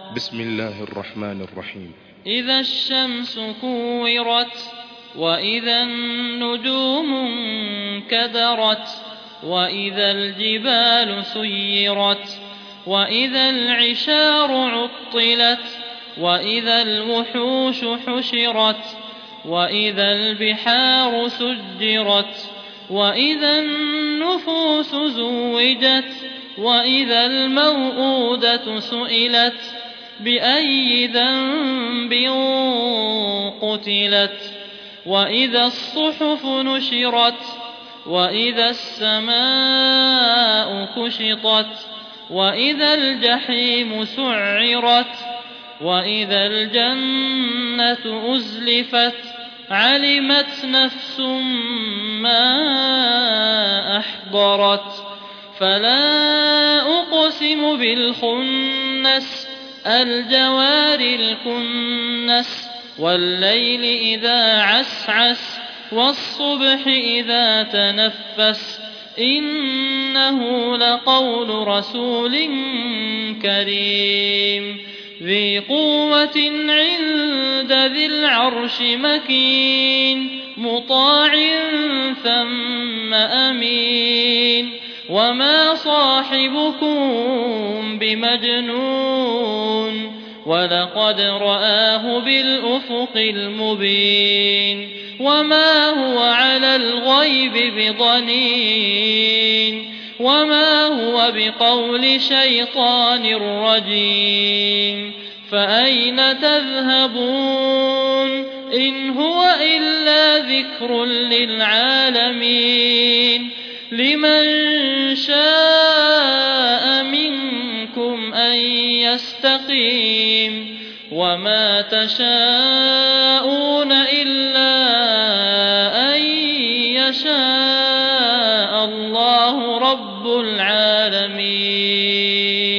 بسم الله الرحمن الرحيم. إذا الشمس كورت وإذا النجوم انكدرت وإذا الجبال سيرت وإذا العشار عطلت وإذا الوحوش حشرت وإذا البحار سجرت وإذا النفوس زوجت وإذا الموءودة سئلت بأي ذنب قتلت وإذا الصحف نشرت وإذا السماء كشطت وإذا الجحيم سعرت وإذا الجنة أزلفت علمت نفس ما أحضرت فلا أقسم بالخنس الجوار الكنس والليل إذا عسعس والصبح إذا تنفس إنه لقول رسول كريم ذي قوة عند ذي العرش مكين مطاع ثم أمين وما صاحبكم بمجنون ولقد رآه بالأفق المبين وما هو على الغيب بضنين وما هو بقول شيطان رجيم فأين تذهبون إن هو إلا ذكر للعالمين لمن شاء منكم أن يستقيم وما تشاءون إلا أن يشاء الله رب العالمين.